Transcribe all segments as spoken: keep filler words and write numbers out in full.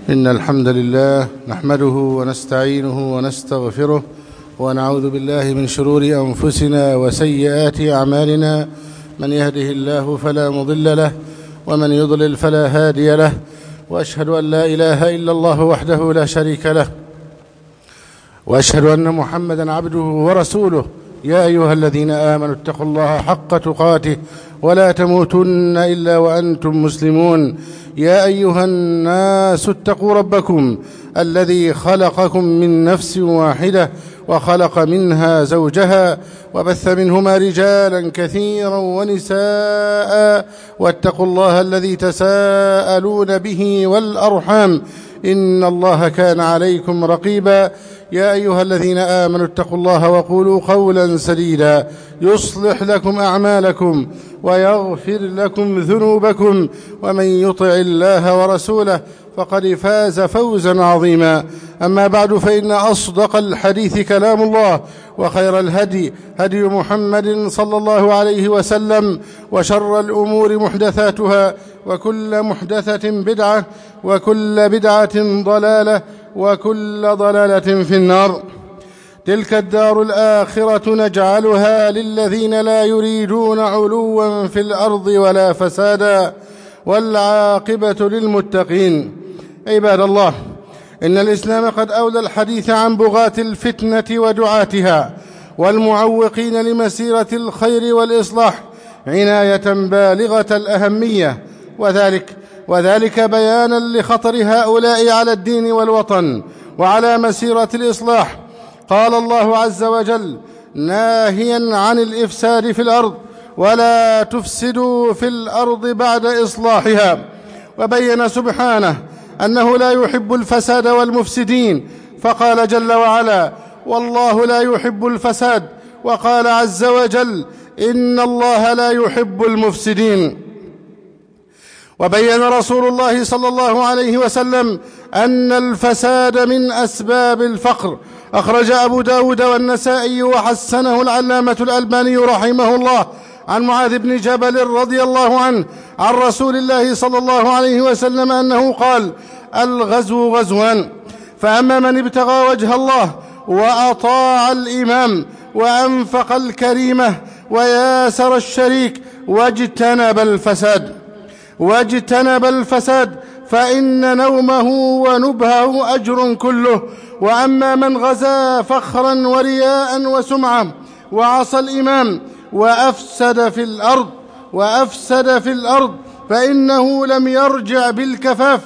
إن الحمد لله نحمده ونستعينه ونستغفره ونعوذ بالله من شرور أنفسنا وسيئات أعمالنا. من يهده الله فلا مضل له ومن يضلل فلا هادي له، وأشهد أن لا إله إلا الله وحده لا شريك له، وأشهد أن محمدًا عبده ورسوله. يا أيها الذين آمنوا اتقوا الله حق تقاته ولا تموتن إلا وأنتم مسلمون. يا أيها الناس اتقوا ربكم الذي خلقكم من نفس واحدة وخلق منها زوجها وبث منهما رجالا كثيرا ونساء، واتقوا الله الذي تساءلون به والأرحام إن الله كان عليكم رقيبا. يا أيها الذين آمنوا اتقوا الله وقولوا قولا سديدا يصلح لكم أعمالكم ويغفر لكم ذنوبكم، ومن يطع الله ورسوله فقد فاز فوزا عظيما. أما بعد، فإن أصدق الحديث كلام الله، وخير الهدي هدي محمد صلى الله عليه وسلم، وشر الأمور محدثاتها، وكل محدثة بدعة، وكل بدعة ضلالة، وكل ضلالة في النار. تلك الدار الآخرة نجعلها للذين لا يريدون علوا في الأرض ولا فسادا، والعاقبة للمتقين. عباد الله، إن الإسلام قد أولى الحديث عن بغاة الفتنة ودعاتها والمعوقين لمسيرة الخير والإصلاح عناية بالغة الأهمية، وذلك وذلك بيانا لخطر هؤلاء على الدين والوطن وعلى مسيرة الإصلاح. قال الله عز وجل ناهيا عن الإفساد في الأرض: ولا تفسدوا في الأرض بعد إصلاحها. وبين سبحانه أنه لا يحب الفساد والمفسدين، فقال جل وعلا: والله لا يحب الفساد. وقال عز وجل: إن الله لا يحب المفسدين. وبين رسول الله صلى الله عليه وسلم أن الفساد من أسباب الفقر. أخرج أبو داود والنسائي وحسنه العلامة الألباني رحمه الله عن معاذ بن جبل رضي الله عنه عن رسول الله صلى الله عليه وسلم أنه قال: الغزو غزوان، فأما من ابتغى وجه الله وأطاع الإمام وأنفق الكريمة وياسر الشريك واجتنب الفساد واجتنب الفساد فإن نومه ونبهه أجر كله. وأما من غزا فخرا ورياء وسمعة وعصى الإمام وأفسد في الأرض وأفسد في الأرض فإنه لم يرجع بالكفاف.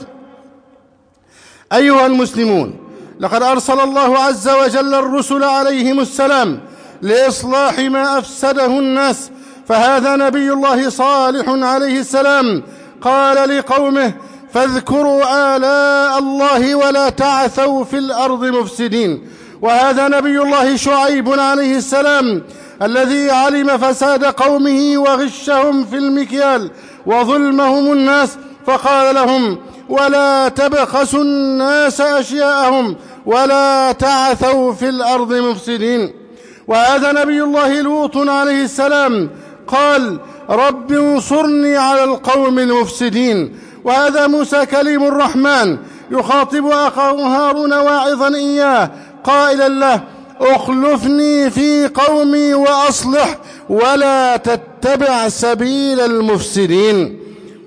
أيها المسلمون، لقد أرسل الله عز وجل الرسل عليهم السلام لإصلاح ما أفسده الناس، فهذا نبي الله صالح عليه السلام قال لقومه: فاذكروا آلاء الله ولا تعثوا في الأرض مفسدين. وهذا نبي الله شعيب عليه السلام الذي علم فساد قومه وغشهم في المكيال وظلمهم الناس، فقال لهم: ولا تبخسوا الناس أشياءهم ولا تعثوا في الأرض مفسدين. وهذا نبي الله لوط عليه السلام قال: رب انصرني على القوم المفسدين. وهذا موسى كليم الرحمن يخاطب أخاه هارون واعظا إياه قائلا له: اخلفني في قومي وأصلح ولا تتبع سبيل المفسدين.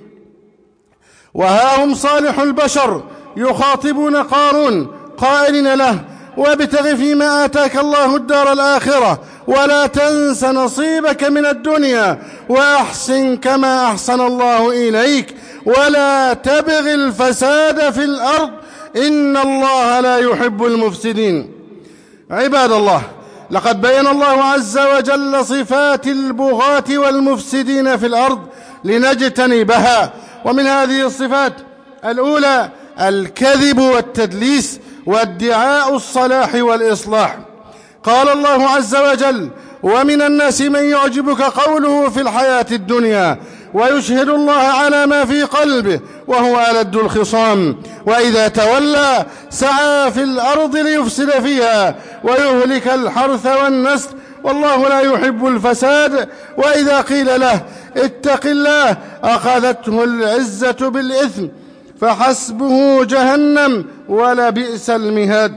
وها هم صالح البشر يخاطبون قارون قائلين له: وابتغ فيما آتاك الله الدار الآخرة ولا تنس نصيبك من الدنيا وأحسن كما أحسن الله إليك ولا تبغ الفساد في الأرض إن الله لا يحب المفسدين. عباد الله، لقد بين الله عز وجل صفات البغاة والمفسدين في الأرض لنجتنبها. ومن هذه الصفات: الأولى الكذب والتدليس وادعاء الصلاح والإصلاح. قال الله عز وجل: ومن الناس من يعجبك قوله في الحياة الدنيا ويشهد الله على ما في قلبه وهو ألد الخصام وإذا تولى سعى في الأرض ليفسد فيها ويهلك الحرث والنسل والله لا يحب الفساد. وإذا قيل له اتق الله أخذته العزة بالإثم فحسبه جهنم ولبئس المهاد.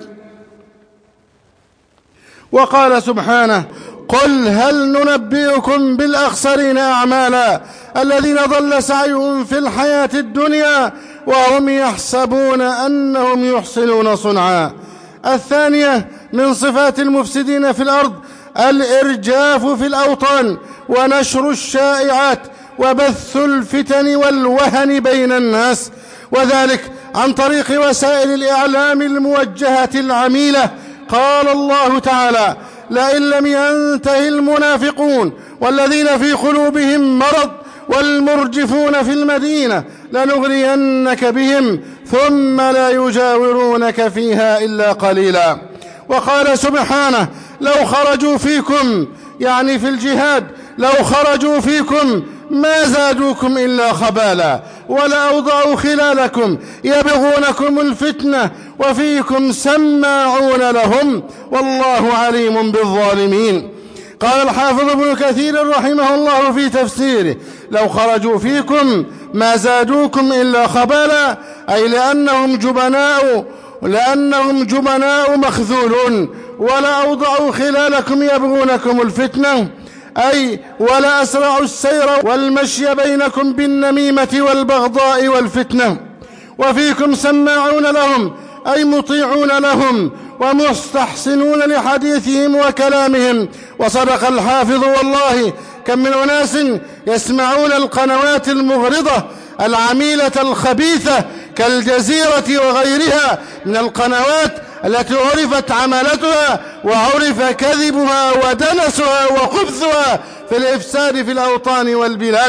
وقال سبحانه: قل هل ننبئكم بالأخسرين أعمالا الذين ضل سعيهم في الحياة الدنيا وهم يحسبون أنهم يحسنون صنعا. الثانية من صفات المفسدين في الأرض الإرجاف في الأوطان ونشر الشائعات وبث الفتن والوهن بين الناس، وذلك عن طريق وسائل الإعلام الموجهة العميلة. قال الله تعالى: لئن لم ينته المنافقون والذين في قلوبهم مرض والمرجفون في المدينة لنغرينك بهم ثم لا يجاورونك فيها إلا قليلا. وقال سبحانه: لو خرجوا فيكم، يعني في الجهاد، لو خرجوا فيكم ما زادوكم إلا خبالا ولأوضعوا خلالكم يبغونكم الفتنة وفيكم سماعون لهم والله عليم بالظالمين. قال الحافظ ابن كثير رحمه الله في تفسيره: لو خرجوا فيكم ما زادوكم إلا خبالا، أي لأنهم جبناء لأنهم جبناء مخذولون. ولأوضعوا خلالكم يبغونكم الفتنة، أي ولا أسرعوا السير والمشي بينكم بالنميمة والبغضاء والفتنة. وفيكم سماعون لهم، أي مطيعون لهم ومستحسنون لحديثهم وكلامهم. وصدق الحافظ والله كم من أناس يسمعون القنوات المغرضة العميلة الخبيثة كالجزيرة وغيرها من القنوات التي عرفت عمالتها وعرف كذبها ودنسها وخبثها في الإفساد في الأوطان والبلاد.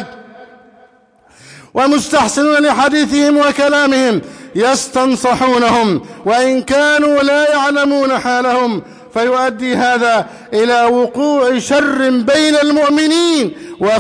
ومستحسنون لحديثهم وكلامهم يستنصحونهم وإن كانوا لا يعلمون حالهم، فيؤدي هذا إلى وقوع شر بين المؤمنين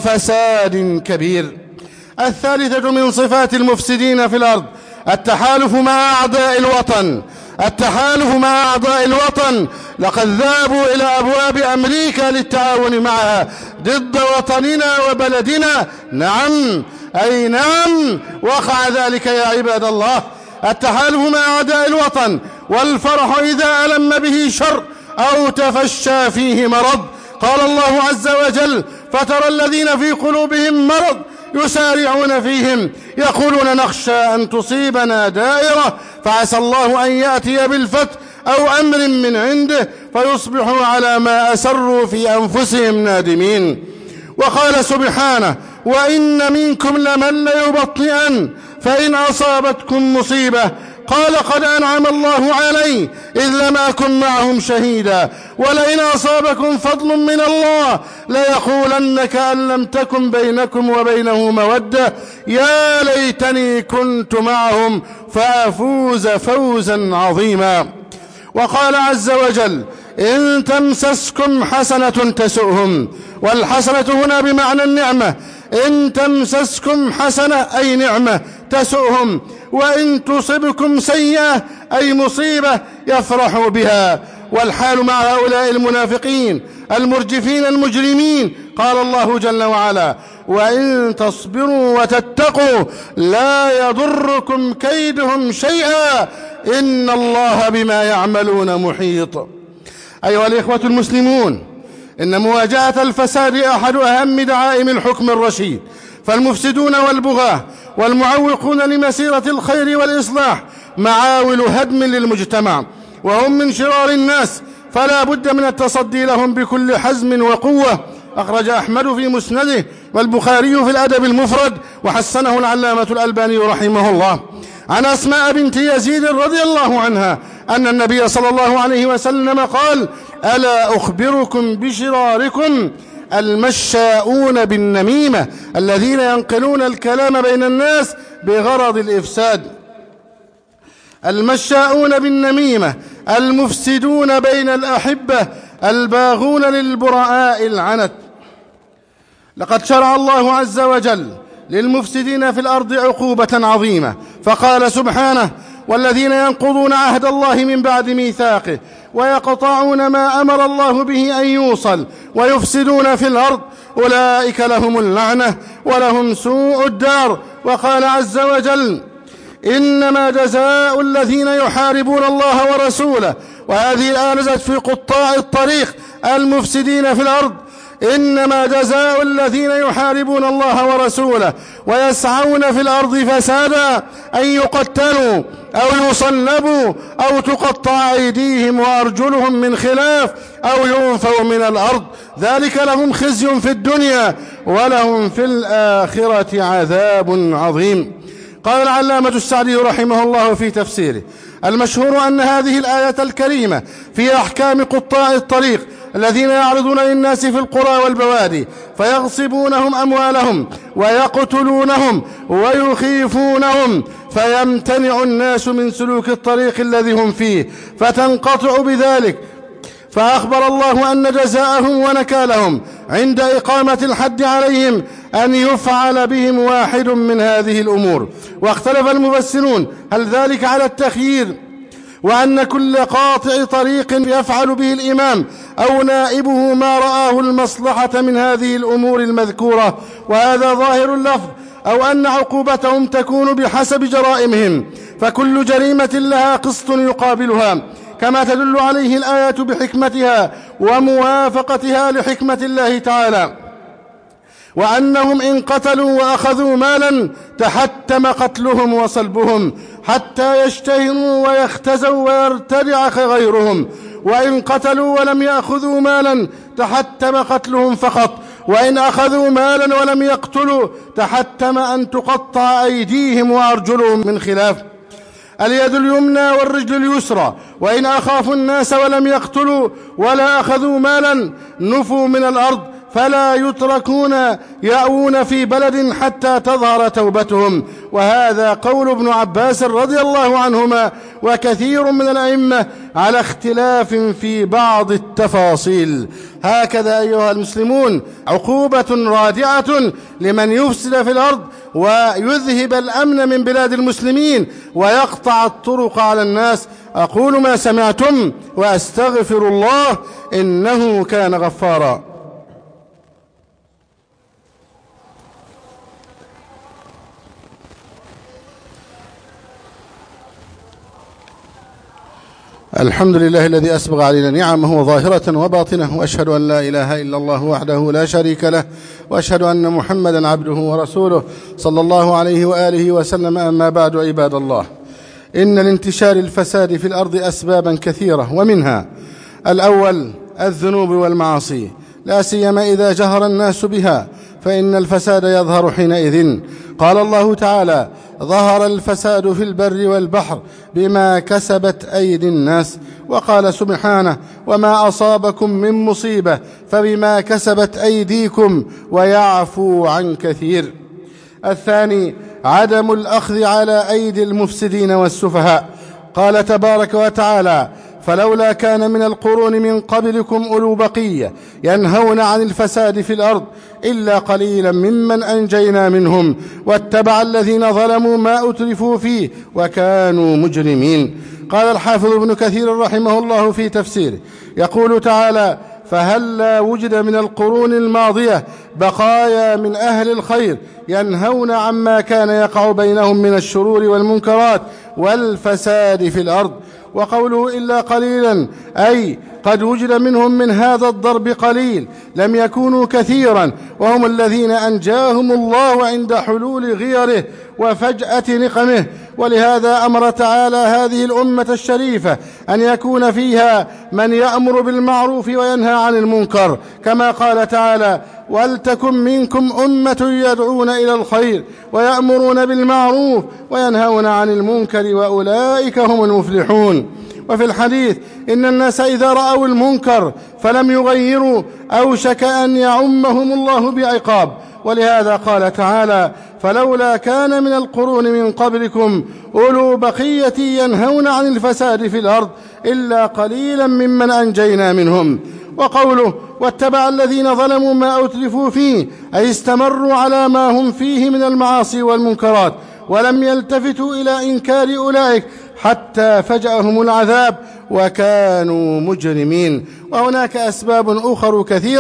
وفساد كبير. الثالثة من صفات المفسدين في الأرض التحالف مع أعداء الوطن. التحالف مع أعداء الوطن، لقد ذهبوا إلى أبواب أمريكا للتعاون معها ضد وطننا وبلدنا. نعم، أي نعم، وقع ذلك يا عباد الله. التحالف مع أعداء الوطن والفرح إذا ألم به شر أو تفشى فيه مرض. قال الله عز وجل: فترى الذين في قلوبهم مرض يسارعون فيهم يقولون نخشى أن تصيبنا دائرة فعسى الله أن يأتي بالفتح أو أمر من عنده فيصبحوا على ما أسروا في أنفسهم نادمين. وقال سبحانه: وإن منكم لمن ليبطئن فإن أصابتكم مصيبة قال قد أنعم الله علي إذ لم أكن معهم شهيدا ولئن أصابكم فضل من الله ليقولن كأن لم تكن بينكم وبينه مودة يا ليتني كنت معهم فأفوز فوزا عظيما. وقال عز وجل: إن تمسسكم حسنة تسؤهم، والحسنة هنا بمعنى النعمة. إن تمسسكم حسنة أي نعمة تسؤهم، وإن تصبكم سيئة أي مصيبة يفرحوا بها. والحال مع هؤلاء المنافقين المرجفين المجرمين. قال الله جل وعلا: وإن تصبروا وتتقوا لا يضركم كيدهم شيئا إن الله بما يعملون محيط. أيها الإخوة المسلمون، إن مواجهة الفساد أحد أهم دعائم الحكم الرشيد، فالمفسدون والبغاة والمعوقون لمسيرة الخير والإصلاح معاول هدم للمجتمع، وهم من شرار الناس، فلا بد من التصدي لهم بكل حزم وقوة. أخرج أحمد في مسنده والبخاري في الأدب المفرد وحسنه العلامة الألباني رحمه الله عن أسماء بنت يزيد رضي الله عنها أن النبي صلى الله عليه وسلم قال: ألا أخبركم بشراركم؟ المشاؤون بالنميمة الذين ينقلون الكلام بين الناس بغرض الإفساد. المشاؤون بالنميمة المفسدون بين الأحبة الباغون للبراء العنت. لقد شرع الله عز وجل للمفسدين في الأرض عقوبة عظيمة، فقال سبحانه: والذين ينقضون عهد الله من بعد ميثاقه ويقطعون ما أمر الله به أن يوصل ويفسدون في الأرض أولئك لهم اللعنة ولهم سوء الدار. وقال عز وجل: إنما جزاء الذين يحاربون الله ورسوله. وهذه الآية نزلت في قطاع الطريق المفسدين في الأرض. إنما جزاء الذين يحاربون الله ورسوله ويسعون في الأرض فسادا أن يقتلوا أو يصلبوا أو تقطع أيديهم وأرجلهم من خلاف أو ينفوا من الأرض، ذلك لهم خزي في الدنيا ولهم في الآخرة عذاب عظيم. قال العلامة السعدي رحمه الله في تفسيره: المشهور أن هذه الآية الكريمة في أحكام قطاع الطريق الذين يعرضون للناس في القرى والبوادي فيغصبونهم أموالهم ويقتلونهم ويخيفونهم، فيمتنع الناس من سلوك الطريق الذي هم فيه فتنقطع بذلك. فأخبر الله أن جزاءهم ونكالهم عند إقامة الحد عليهم أن يفعل بهم واحد من هذه الأمور. واختلف المفسرون هل ذلك على التخيير، وأن كل قاطع طريق يفعل به الإمام أو نائبه ما رآه المصلحة من هذه الأمور المذكورة، وهذا ظاهر اللفظ، أو أن عقوبتهم تكون بحسب جرائمهم، فكل جريمة لها قسط يقابلها، كما تدل عليه الآية بحكمتها وموافقتها لحكمة الله تعالى. وأنهم إن قتلوا وأخذوا مالا تحتم قتلهم وصلبهم حتى يشتهروا ويختزوا ويرتدع غيرهم، وإن قتلوا ولم يأخذوا مالا تحتم قتلهم فقط، وإن أخذوا مالا ولم يقتلوا تحتم أن تقطع أيديهم وأرجلهم من خلاف، اليد اليمنى والرجل اليسرى. وإن أخافوا الناس ولم يقتلوا ولا أخذوا مالا نفوا من الأرض فلا يتركون يأوون في بلد حتى تظهر توبتهم. وهذا قول ابن عباس رضي الله عنهما وكثير من الأئمة على اختلاف في بعض التفاصيل. هكذا أيها المسلمون عقوبة رادعة لمن يفسد في الأرض ويذهب الأمن من بلاد المسلمين ويقطع الطرق على الناس. أقول ما سمعتم وأستغفر الله إنه كان غفارا. الحمد لله الذي أسبغ علينا نعمه ظاهرة وباطنة، وأشهد أن لا إله إلا الله وحده لا شريك له، وأشهد أن محمدا عبده ورسوله صلى الله عليه وآله وسلم. أما بعد، عباد الله، إن لانتشار الفساد في الأرض أسبابا كثيرة، ومنها الأول الذنوب والمعاصي، لا سيما إذا جهر الناس بها فإن الفساد يظهر حينئذ. قال الله تعالى: ظهر الفساد في البر والبحر بما كسبت أيدي الناس. وقال سبحانه: وما أصابكم من مصيبة فبما كسبت أيديكم ويعفو عن كثير. الثاني عدم الأخذ على أيدي المفسدين والسفهاء. قال تبارك وتعالى: فلولا كان من القرون من قبلكم أولو بقية ينهون عن الفساد في الأرض إلا قليلا ممن أنجينا منهم واتبع الذين ظلموا ما أترفوا فيه وكانوا مجرمين. قال الحافظ ابن كثير رحمه الله في تفسيره يقول تعالى: فهلا وجد من القرون الماضية بقايا من أهل الخير ينهون عما كان يقع بينهم من الشرور والمنكرات والفساد في الأرض. وقوله إلا قليلا أي قد وجد منهم من هذا الضرب قليل لم يكونوا كثيرا، وهم الذين أنجاهم الله عند حلول غيره وفجأة نقمه. ولهذا أمر تعالى هذه الأمة الشريفة أن يكون فيها من يأمر بالمعروف وينهى عن المنكر، كما قال تعالى: ولتكن منكم أمة يدعون إلى الخير ويأمرون بالمعروف وينهون عن المنكر وأولئك هم المفلحون. وفي الحديث: إن الناس إذا رأوا المنكر فلم يغيروا أوشك أن يعمهم الله بعقاب. ولهذا قال تعالى: فلولا كان من القرون من قبلكم أولو بقية ينهون عن الفساد في الأرض إلا قليلا ممن أنجينا منهم. وقوله: واتبع الذين ظلموا ما أترفوا فيه أي استمروا على ما هم فيه من المعاصي والمنكرات ولم يلتفتوا إلى إنكار أولئك حتى فجأهم العذاب وكانوا مجرمين. وهناك أسباب أخرى كثيرة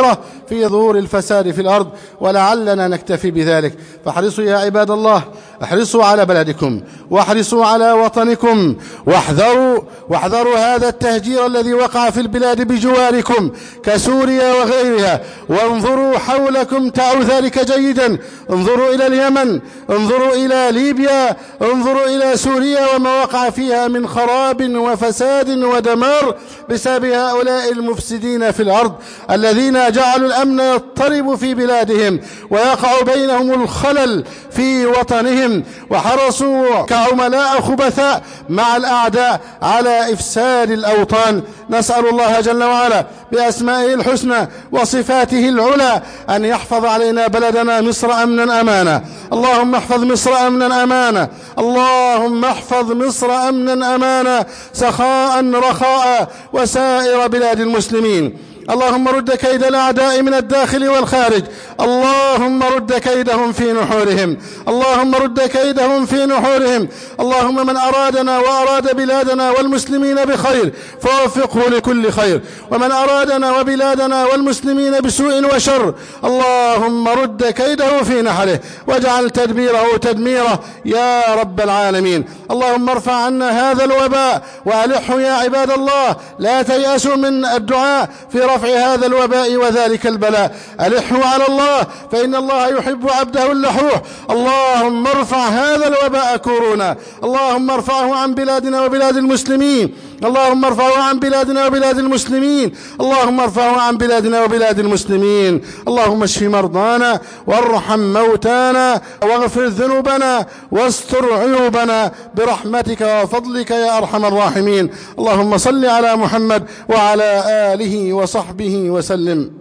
في ظهور الفساد في الأرض، ولعلنا نكتفي بذلك. فاحرصوا يا عباد الله، احرصوا على بلدكم واحرصوا على وطنكم، واحذروا واحذروا هذا التهجير الذي وقع في البلاد بجواركم كسوريا وغيرها. وانظروا حولكم تعوا ذلك جيدا، انظروا إلى اليمن، انظروا إلى ليبيا، انظروا إلى سوريا وما وقع فيها من خراب وفساد ودمار بسبب هؤلاء المفسدين في الأرض الذين جعلوا الأمن يضطرب في بلادهم ويقع بينهم الخلل في وطنهم، وحرصوا كعملاء خبثاء مع الأعداء على إفساد الأوطان. نسأل الله جل وعلا بأسمائه الحسنى وصفاته العلى أن يحفظ علينا بلدنا مصر أمنا أمانا. اللهم احفظ مصر أمنا أمانا، اللهم احفظ مصر أمنا أمانا، سخاء رخاء وسائر بلاد المسلمين. اللهم رد كيد الأعداء من الداخل والخارج، اللهم رد كيدهم في نحورهم، اللهم رد كيدهم في نحورهم. اللهم من أرادنا وأراد بلادنا والمسلمين بخير فوفقه لكل خير، ومن أرادنا وبلادنا والمسلمين بسوء وشر اللهم رد كيده في نحره واجعل تدبيره تدميره يا رب العالمين. اللهم ارفع عنا هذا الوباء وألحه يا عباد الله، لا تيأسوا من الدعاء في رفع هذا الوباء وذلك البلاء، ألحوا على الله فإن الله يحب عبده اللحوح. اللهم ارفع هذا الوباء كورونا، اللهم ارفعه عن بلادنا وبلاد المسلمين، اللهم ارفعه عن بلادنا وبلاد المسلمين، اللهم ارفعه عن بلادنا وبلاد المسلمين. اللهم اشف مرضانا وارحم موتانا واغفر ذنوبنا واستر عيوبنا برحمتك وفضلك يا أرحم الراحمين. اللهم صل على محمد وعلى آله وصحبه وسلم.